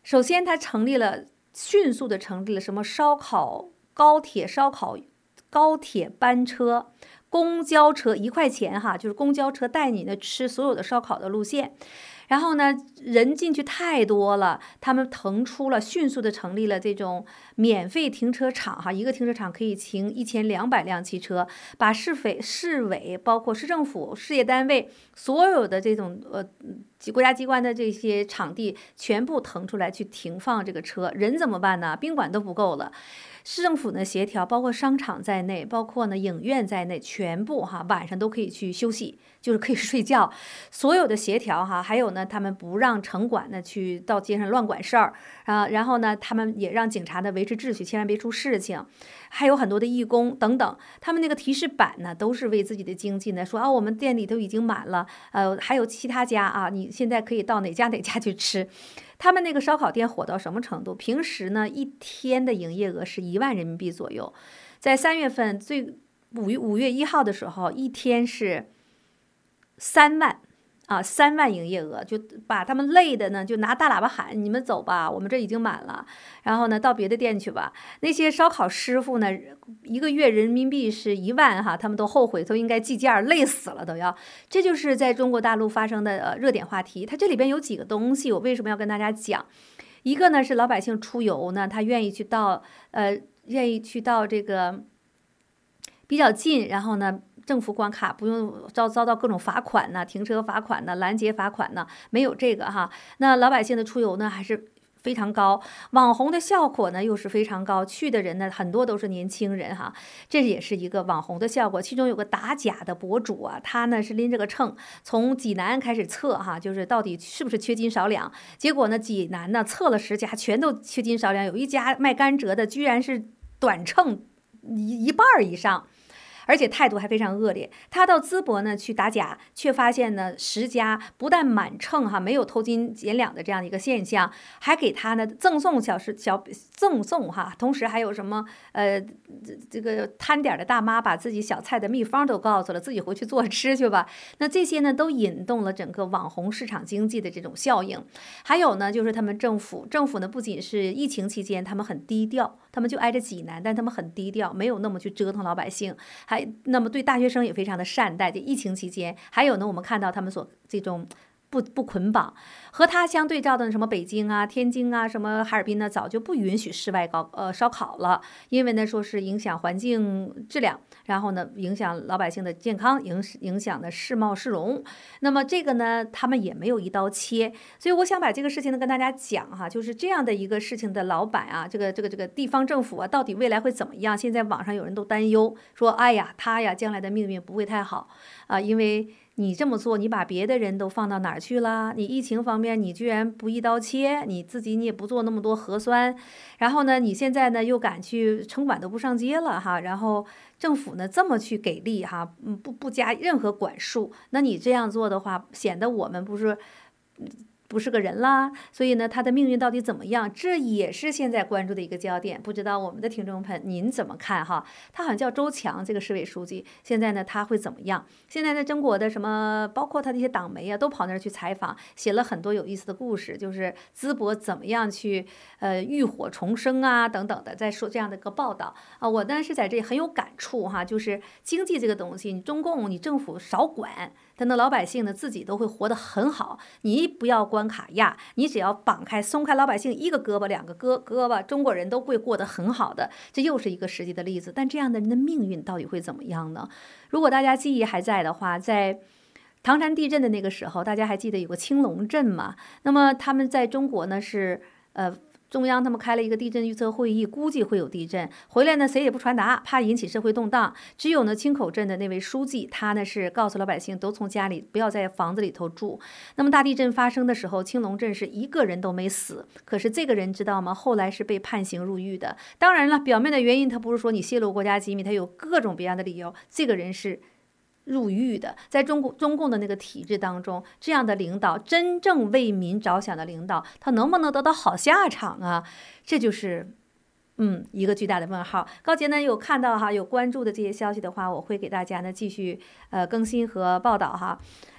首先他成立了，迅速的成立了什么烧烤、高铁烧烤、高铁班车、公交车，一块钱哈，就是公交车带你呢吃所有的烧烤的路线。然后呢，人进去太多了，他们腾出了，迅速的成立了这种免费停车场哈，一个停车场可以停一千两百辆汽车，把市委、市委包括市政府、事业单位所有的这种呃国家机关的这些场地全部腾出来去停放这个车，人怎么办呢？宾馆都不够了。市政府呢协调，包括商场在内，包括呢影院在内，全部哈晚上都可以去休息，就是可以睡觉。所有的协调哈，还有呢，他们不让城管呢去到街上乱管事儿啊，然后呢，他们也让警察呢维持秩序，千万别出事情。还有很多的义工等等，他们那个提示板呢都是为自己的经济呢说啊，我们店里头已经满了，呃，还有其他家啊，你现在可以到哪家哪家去吃。他们那个烧烤店火到什么程度？平时呢，一天的营业额是一万人民币左右，在三月份最五月五月一号的时候，一天是三万啊，三万营业额，就把他们累的呢，就拿大喇叭喊：“你们走吧，我们这已经满了。”然后呢，到别的店去吧。那些烧烤师傅呢，一个月人民币是一万哈，他们都后悔，都应该计件，累死了都要。这就是在中国大陆发生的呃热点话题。它这里边有几个东西，我为什么要跟大家讲？一个呢是老百姓出游呢，他愿意去到呃，愿意去到这个比较近，然后呢。政府关卡不用遭遭到各种罚款呢，停车罚款呢，拦截罚款呢，没有这个哈。那老百姓的出游呢还是非常高，网红的效果呢又是非常高，去的人呢很多都是年轻人哈，这也是一个网红的效果。其中有个打假的博主啊，他呢是拎着个秤从济南开始测哈，就是到底是不是缺斤少两。结果呢，济南呢测了十家，全都缺斤少两，有一家卖甘蔗的居然是短秤一一半以上。而且态度还非常恶劣。他到淄博呢去打假，却发现呢十家不但满秤哈，没有偷斤减两的这样一个现象，还给他呢赠送小食小赠送哈，同时还有什么呃这个摊点的大妈把自己小菜的秘方都告诉了，自己回去做吃去吧。那这些呢都引动了整个网红市场经济的这种效应。还有呢就是他们政府政府呢不仅是疫情期间他们很低调，他们就挨着济南，但他们很低调，没有那么去折腾老百姓。还那么对大学生也非常的善待，这疫情期间，还有呢，我们看到他们所这种不不捆绑，和它相对照的什么北京啊、天津啊、什么哈尔滨呢，早就不允许室外高呃烧烤了，因为呢说是影响环境质量，然后呢影响老百姓的健康，影影响的市貌市容。那么这个呢，他们也没有一刀切，所以我想把这个事情呢跟大家讲哈，就是这样的一个事情的老板啊，这个这个这个地方政府啊，到底未来会怎么样？现在网上有人都担忧说，哎呀，他呀将来的命运不会太好啊，因为。你这么做，你把别的人都放到哪儿去了？你疫情方面，你居然不一刀切，你自己你也不做那么多核酸，然后呢，你现在呢又敢去城管都不上街了哈，然后政府呢这么去给力哈，嗯，不不加任何管束，那你这样做的话，显得我们不是。不是个人啦，所以呢，他的命运到底怎么样？这也是现在关注的一个焦点。不知道我们的听众朋友您怎么看哈？他好像叫周强，这个市委书记，现在呢他会怎么样？现在呢，中国的什么，包括他的一些党媒啊，都跑那儿去采访，写了很多有意思的故事，就是淄博怎么样去呃浴火重生啊等等的，在说这样的一个报道啊。我呢是在这里很有感触哈，就是经济这个东西，你中共你政府少管。但那老百姓呢，自己都会活得很好。你不要关卡亚，你只要绑开、松开老百姓一个胳膊、两个胳胳膊，中国人都会过得很好的。这又是一个实际的例子。但这样的人的命运到底会怎么样呢？如果大家记忆还在的话，在唐山地震的那个时候，大家还记得有个青龙镇吗？那么他们在中国呢是呃。中央他们开了一个地震预测会议，估计会有地震。回来呢，谁也不传达，怕引起社会动荡。只有呢，青口镇的那位书记，他呢是告诉老百姓，都从家里不要在房子里头住。那么大地震发生的时候，青龙镇是一个人都没死。可是这个人知道吗？后来是被判刑入狱的。当然了，表面的原因他不是说你泄露国家机密，他有各种别样的理由。这个人是。入狱的，在中国中共的那个体制当中，这样的领导，真正为民着想的领导，他能不能得到好下场啊？这就是，嗯，一个巨大的问号。高杰呢有看到哈，有关注的这些消息的话，我会给大家呢继续呃更新和报道哈。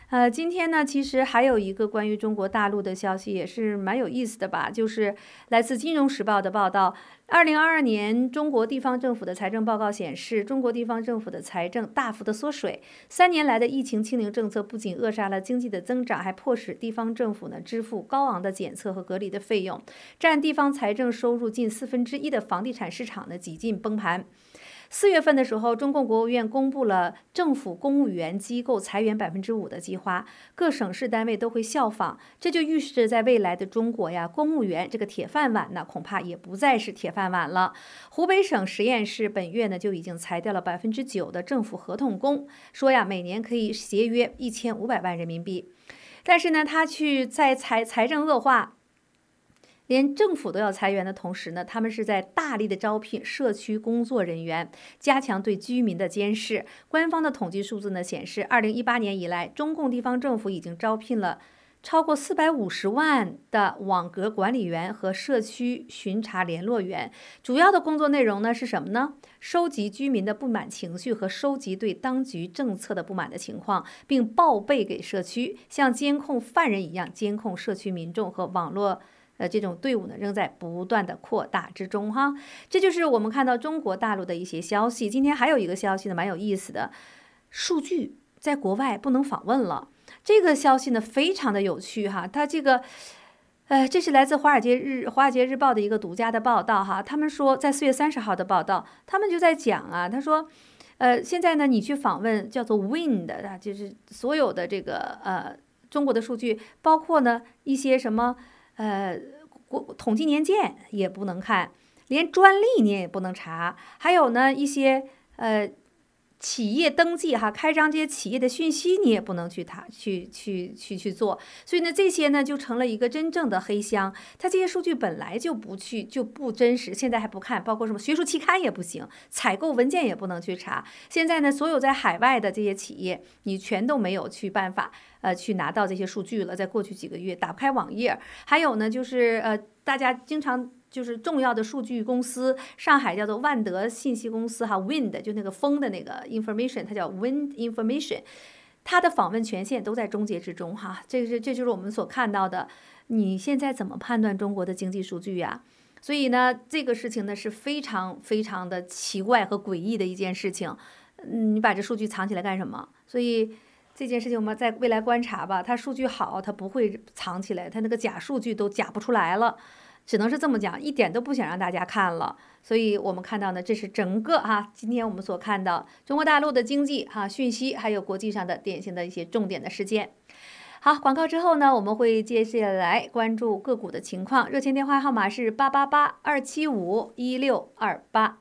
呃，今天呢，其实还有一个关于中国大陆的消息，也是蛮有意思的吧，就是来自《金融时报》的报道。二零二二年中国地方政府的财政报告显示，中国地方政府的财政大幅的缩水。三年来的疫情清零政策不仅扼杀了经济的增长，还迫使地方政府呢支付高昂的检测和隔离的费用，占地方财政收入近四分之一的房地产市场呢几近崩盘。四月份的时候，中共国务院公布了政府公务员机构裁员百分之五的计划，各省市单位都会效仿，这就预示着在未来的中国呀，公务员这个铁饭碗呢，恐怕也不再是铁饭碗了。湖北省十堰市本月呢就已经裁掉了百分之九的政府合同工，说呀每年可以节约一千五百万人民币，但是呢，他去在财财政恶化。连政府都要裁员的同时呢，他们是在大力的招聘社区工作人员，加强对居民的监视。官方的统计数字呢显示，二零一八年以来，中共地方政府已经招聘了超过四百五十万的网格管理员和社区巡查联络员。主要的工作内容呢是什么呢？收集居民的不满情绪和收集对当局政策的不满的情况，并报备给社区，像监控犯人一样监控社区民众和网络。呃，这种队伍呢，仍在不断的扩大之中哈。这就是我们看到中国大陆的一些消息。今天还有一个消息呢，蛮有意思的，数据在国外不能访问了。这个消息呢，非常的有趣哈。它这个，呃，这是来自华尔街日华尔街日报的一个独家的报道哈。他们说，在四月三十号的报道，他们就在讲啊，他说，呃，现在呢，你去访问叫做 Wind 啊，就是所有的这个呃中国的数据，包括呢一些什么。呃，国统计年鉴也不能看，连专利你也不能查，还有呢一些呃企业登记哈，开张这些企业的讯息你也不能去查去去去去做，所以呢这些呢就成了一个真正的黑箱。它这些数据本来就不去就不真实，现在还不看，包括什么学术期刊也不行，采购文件也不能去查。现在呢，所有在海外的这些企业，你全都没有去办法。呃，去拿到这些数据了，在过去几个月打不开网页，还有呢，就是呃，大家经常就是重要的数据公司，上海叫做万德信息公司哈 ，Wind 就那个风的那个 information， 它叫 Wind Information， 它的访问权限都在终结之中哈，这是这就是我们所看到的。你现在怎么判断中国的经济数据呀？所以呢，这个事情呢是非常非常的奇怪和诡异的一件事情。嗯，你把这数据藏起来干什么？所以。这件事情我们在未来观察吧，它数据好，它不会藏起来，它那个假数据都假不出来了，只能是这么讲，一点都不想让大家看了。所以我们看到呢，这是整个哈，今天我们所看到中国大陆的经济哈讯息，还有国际上的典型的一些重点的事件。好，广告之后呢，我们会接下来关注个股的情况，热线电话号码是八八八二七五一六二八。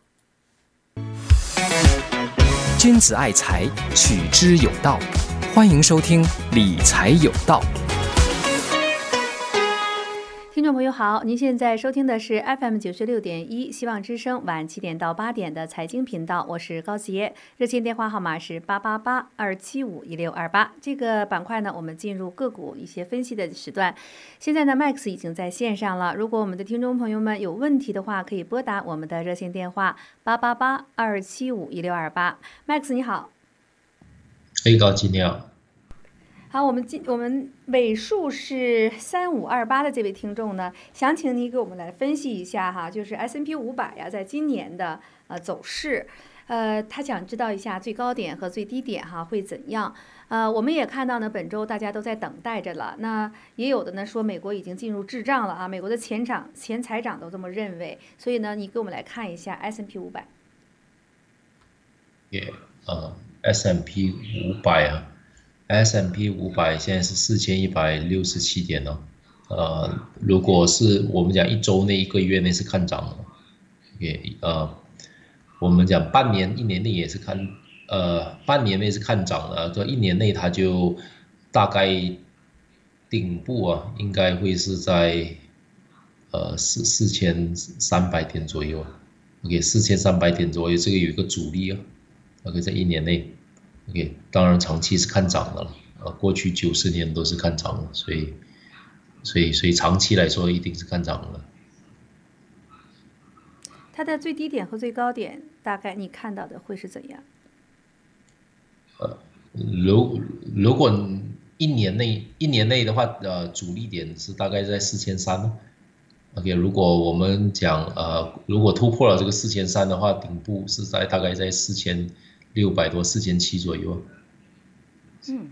君子爱财，取之有道。欢迎收听理财有道。 听众朋友好，您现在收听的是 F M 九十六点一希望之声晚七点到八点的财经频道，我是高杰，热线电话号码是八八八二七五一六二八。这个板块呢，我们进入个股一些分析的时段。现在呢 ，Max 已经在线上了。如果我们的听众朋友们有问题的话，可以拨打我们的热线电话八八八二七五一六二八。Max 你好。 hey, 高杰你好。 好，我们今我们尾数是三五二八的这位听众呢，想请你给我们来分析一下哈，就是 S and P 五百呀，在今年的呃走势，呃，他想知道一下最高点和最低点哈会怎样。呃，我们也看到呢，本周大家都在等待着了。那也有的呢说美国已经进入滞胀了啊，美国的前长前财长都这么认为。所以呢，你给我们来看一下 S and P 五百。 也呃 S and P 五百啊。S and P 五百现在是四千一百六十七点哦，呃，如果是我们讲一周内、一个月内是看涨的，也呃，我们讲半年、一年内也是看，呃，半年内是看涨的，这一年内它就大概顶部啊，应该会是在呃四四千三百点左右 ，OK， 四千三百点左右，这个有一个阻力啊 ，OK， 在一年内。OK， 当然长期是看涨的了，呃，过去九十年都是看涨的，所以，所以，所以长期来说一定是看涨的。 它的最低点和最高点大概你看到的会是怎样？ 呃，如如果一年内一年内的话，呃，主力点是大概在四千三。OK， 如果我们讲呃，如果突破了这个四千三的话，顶部是在大概在四千六百多、四千七左右。 嗯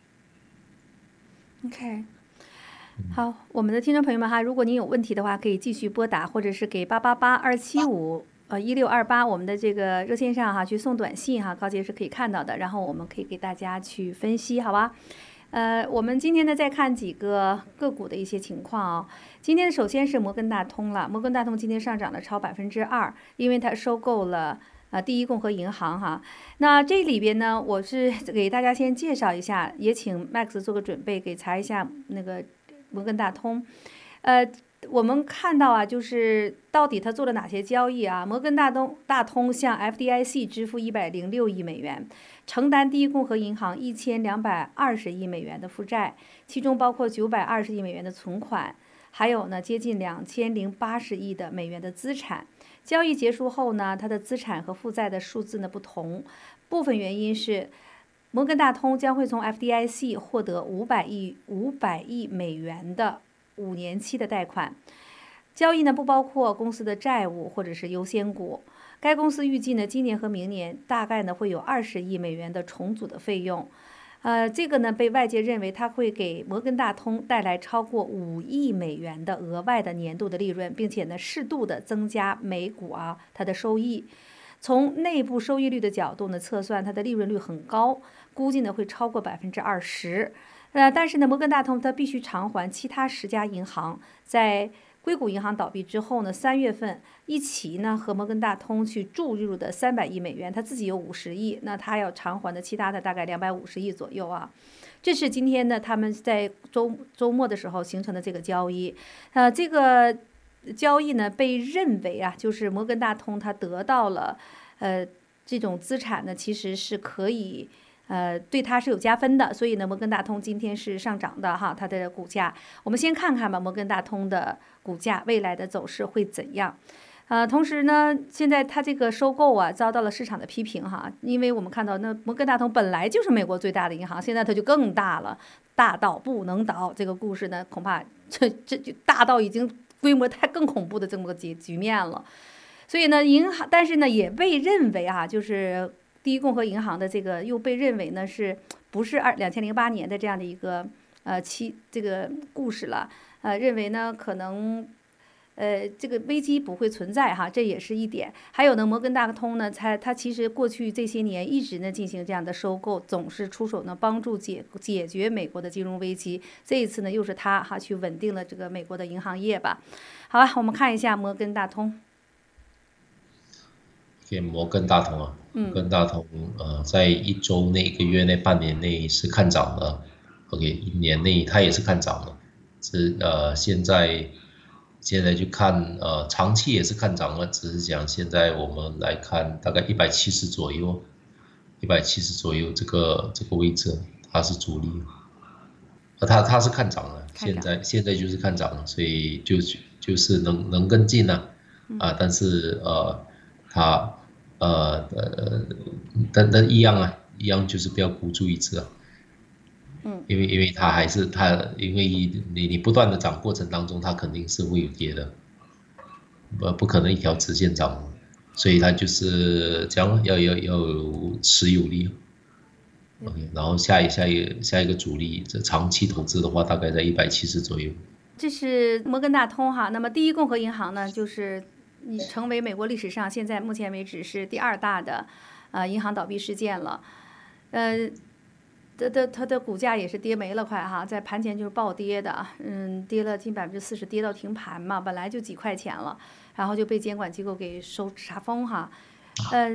，OK。好，我们的听众朋友们哈，如果您有问题的话，可以继续拨打，或者是给八八八二七五呃一六二八我们的这个热线上哈去送短信哈，高杰是可以看到的，然后我们可以给大家去分析，好吧？呃，我们今天呢再看几个个股的一些情况啊、哦。今天首先是摩根大通了，摩根大通今天上涨了超百分之二，因为它收购了呃第一共和银行哈。那这里边呢，我是给大家先介绍一下，也请 Max 做个准备，给查一下那个摩根大通。呃，我们看到啊，就是到底他做了哪些交易啊？摩根大通大通向 F D I C 支付一百零六亿美元。承担第一共和银行一千两百二十亿美元的负债，其中包括九百二十亿美元的存款，还有呢接近两千零八十亿的美元的资产。交易结束后呢，它的资产和负债的数字呢不同，部分原因是摩根大通将会从 F D I C 获得五百亿五百亿美元的五年期的贷款。交易呢不包括公司的债务或者是优先股。该公司预计呢，今年和明年大概呢会有二十亿美元的重组的费用，呃，这个呢被外界认为它会给摩根大通带来超过五亿美元的额外的年度的利润，并且呢适度的增加每股啊它的收益。从内部收益率的角度呢测算，它的利润率很高，估计呢会超过百分之二十。呃，但是呢，摩根大通它必须偿还其他十家银行在硅谷银行倒闭之后呢，三月份一起呢和摩根大通去注入的三百亿美元，他自己有五十亿，那他要偿还的其他的大概两百五十亿左右啊。这是今天呢他们在周周末的时候形成的这个交易，呃，这个交易呢被认为啊，就是摩根大通它得到了呃这种资产呢，其实是可以。呃，对它是有加分的，所以呢，摩根大通今天是上涨的哈，它的股价，我们先看看吧，摩根大通的股价未来的走势会怎样？呃，同时呢，现在它这个收购啊，遭到了市场的批评哈，因为我们看到那摩根大通本来就是美国最大的银行，现在它就更大了，大到不能倒。这个故事呢，恐怕这这就大到已经规模太更恐怖的这么个局局面了。所以呢，银行，但是呢，也被认为啊，就是第一共和银行的这个又被认为呢是不是二两千零八年的这样的一个呃期这个故事了？呃，认为呢可能呃这个危机不会存在哈，这也是一点。还有呢，摩根大通呢，它它其实过去这些年一直呢进行这样的收购，总是出手呢帮助解解决美国的金融危机。这一次呢又是它哈去稳定了这个美国的银行业吧。好吧，我们看一下摩根大通。 给摩根大通啊，摩根大通呃，在一周内、一个月内、半年内是看涨的 ，OK， 一年内它也是看涨的，是呃现在现在就看呃长期也是看涨了，只是讲现在我们来看大概一百七十左右，一百七十左右这个这个位置它是主力，呃它它是看涨了，现在现在就是看涨了，所以就就是能能跟进啊，啊、呃、但是呃它。呃呃，但但一样啊，一样就是不要孤注一掷啊。嗯，因为因为它还是它，因为你你不断的涨过程当中，它肯定是会有跌的，不不可能一条直线涨，所以它就是这样，要要要有持有力。OK， 然后下一下一个下一个主力，这长期投资的话，大概在一百七十左右。 这是摩根大通哈，那么第一共和银行呢，就是。你成为美国历史上现在目前为止是第二大的，呃，银行倒闭事件了，呃，它的它的股价也是跌没了快哈，在盘前就是暴跌的，嗯，跌了近百分之四十，跌到停盘嘛，本来就几块钱了，然后就被监管机构给收查封哈，呃，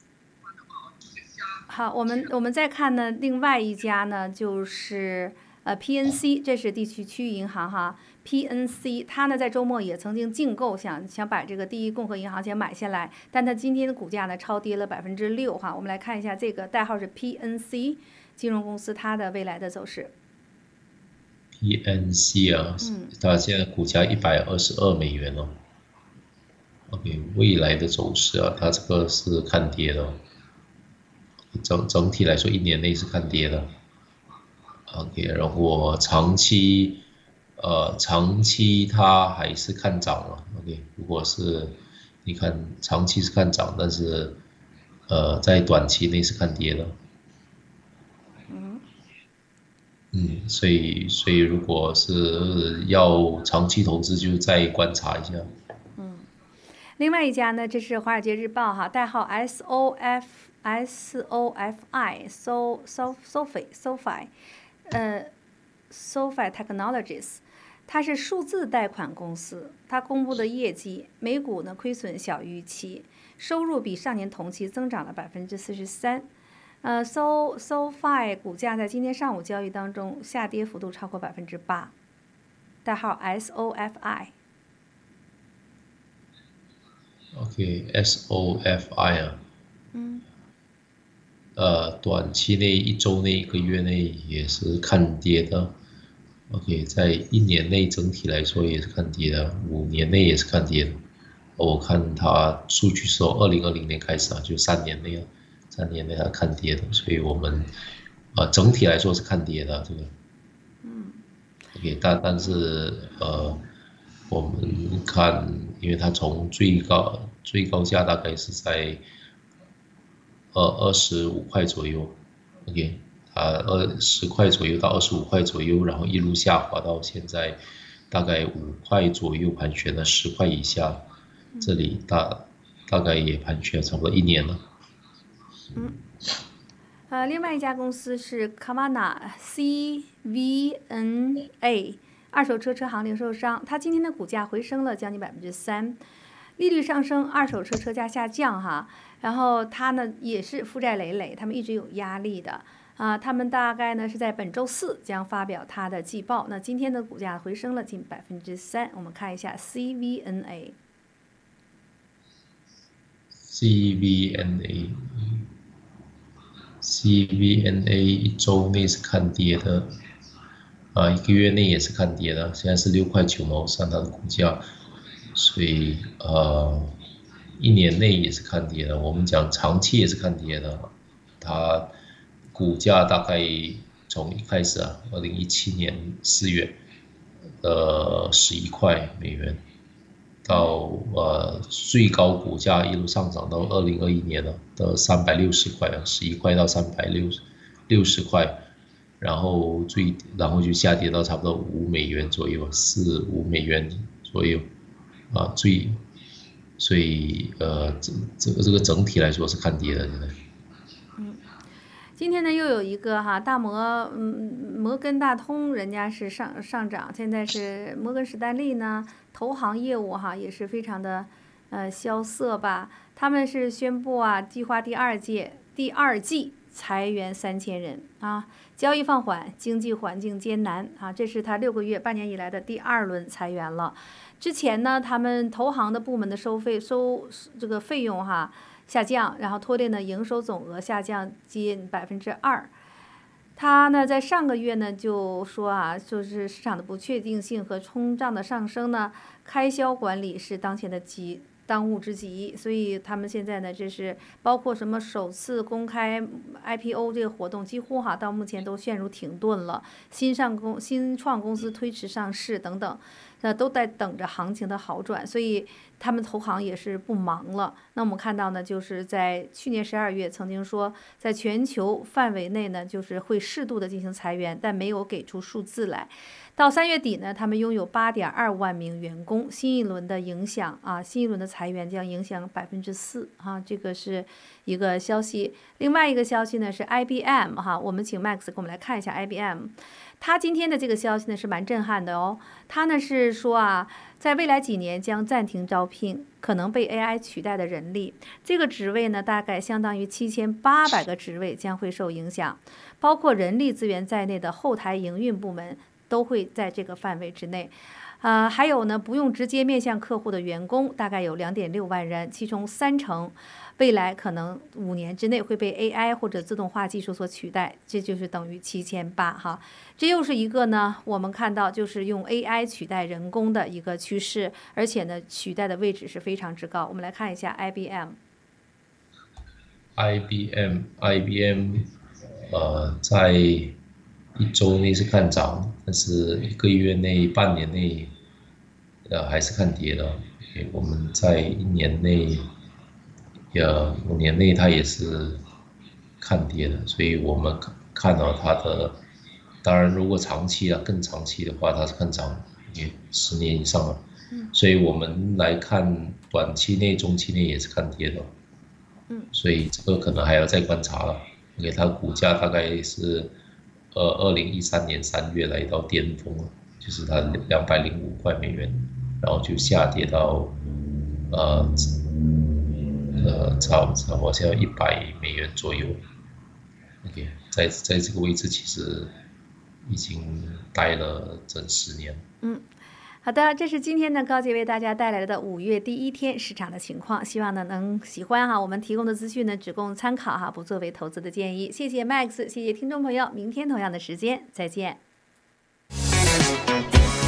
好，我们我们再看呢，另外一家呢就是呃 P N C， 这是地区区域银行哈。P N C 它呢在周末也曾经竞购，想想把这个第一共和银行先买下来，但它今天的股价呢超跌了百分之六哈。我们来看一下这个代号是 P N C 金融公司它的未来的走势。 P N C 啊，嗯、它现在股价一百二十二美元哦。OK， 未来的走势啊，它这个是看跌的、哦，整整体来说一年内是看跌的。 OK，然后长期，呃，长期它还是看涨了。OK，如果是你看长期是看涨，但是呃，在短期内是看跌的。 嗯嗯，所以所以如果是要长期投资，就再观察一下。 嗯。另外一家呢，这是《华尔街日报》哈，代号 S O F S O F I So So Sofi Sofi，呃，Sofi Technologies，它是数字贷款公司，它公布的业绩，每股呢亏损小于预期，收入比上年同期增长了百分之四十三。呃，So SoFi 股价在今天上午交易当中下跌幅度超过百分之八，代号 S O F I。 OK，S O F I 啊， 嗯呃，短期内、一周内、一个月内也是看跌的。OK，在一年内整体来说也是看跌的，五年内也是看跌的。我看它数据是从二零二零年开始啊，就三年内啊，三年内它看跌的，所以我们呃整体来说是看跌的这个。 嗯 OK，但但是呃，我们看，因为它从最高最高价大概是在呃二十五块左右，OK，它二十块左右到二十五块左右，然后一路下滑到现在大概五块左右盘旋了十块以下，这里大大概也盘旋差不多一年了。 嗯。呃，另外一家公司是 Carvana C V N A 二手车车行零售商，它今天的股价回升了将近百分之三，利率上升，二手车车价下降哈，然后它呢也是负债累累，他们一直有压力的啊，他们大概呢是在本周四将发表它的季报，那今天的股价回升了近百分之三，我们看一下 C V N A。 C V N A。C V N A 一周内是看跌的，啊，一个月内也是看跌的，现在是六块九毛三它的股价，所以呃，一年内也是看跌的。我们讲长期也是看跌的，它股价大概从一开始啊，二零一七年四月的十一块美元。到呃最高股价一路上涨到二零二一年了的三百六十块啊，十一块到三百六六十块，然后最然后就下跌到差不多五美元左右，四五美元左右啊，最所以呃这这个这个整体来说是看跌的现在。 嗯。今天呢，又有一个哈大摩，嗯，摩根大通人家是上上涨，现在是摩根士丹利呢，投行业务哈也是非常的呃萧瑟吧。他们是宣布啊，计划第二届第二季裁员三千人啊，交易放缓，经济环境艰难啊，这是他六个月半年以来的第二轮裁员了。之前呢，他们投行的部门的收费收这个费用哈。下降，然后拖累呢营收总额下降近百分之二。他呢在上个月呢就说啊，就是市场的不确定性和通胀的上升呢，开销管理是当前的急当务之急。所以他们现在呢，这是包括什么首次公开 I P O 这个活动，几乎哈到目前都陷入停顿了。新上公新创公司推迟上市等等。那都在等着行情的好转，所以他们投行也是不忙了。那我们看到呢，就是在去年十二月曾经说，在全球范围内呢，就是会适度的进行裁员，但没有给出数字来。到三月底呢，他们拥有八点二万名员工，新一轮的影响啊，新一轮的裁员将影响百分之四啊，这个是一个消息。另外一个消息呢是 I B M 哈，我们请 Max 给我们来看一下 I B M。他今天的这个消息呢是蛮震撼的哦，他呢是说啊，在未来几年将暂停招聘可能被 A I 取代的人力，这个职位呢大概相当于七千八百个职位将会受影响，包括人力资源在内的后台营运部门都会在这个范围之内。呃，还有呢，不用直接面向客户的员工大概有两点六万人，其中三成未来可能五年之内会被 A I 或者自动化技术所取代，这就是等于七千八哈。这又是一个呢，我们看到就是用 A I 取代人工的一个趋势，而且呢，取代的位置是非常之高。我们来看一下 I B M。 I B M，I B M，呃，在一周内是看涨，但是一个月内、半年内，呃，还是看跌的。我们在一年内，呃，五年内它也是看跌的，所以我们看到它的，当然如果长期啊，更长期的话，它是看涨，也十年以上了。所以我们来看短期内、中期内也是看跌的。 嗯， 所以这个可能还要再观察了。OK，它股价大概是。呃，二零一三年三月来到巅峰了，就是它两百零五块美元，然后就下跌到呃呃差差好像一百美元左右。OK， 在在这个位置其实已经待了整十年。 嗯。好的，这是今天呢高杰为大家带来的五月第一天市场的情况，希望呢能喜欢哈。我们提供的资讯呢只供参考哈，不作为投资的建议。谢谢 Max， 谢谢听众朋友，明天同样的时间再见。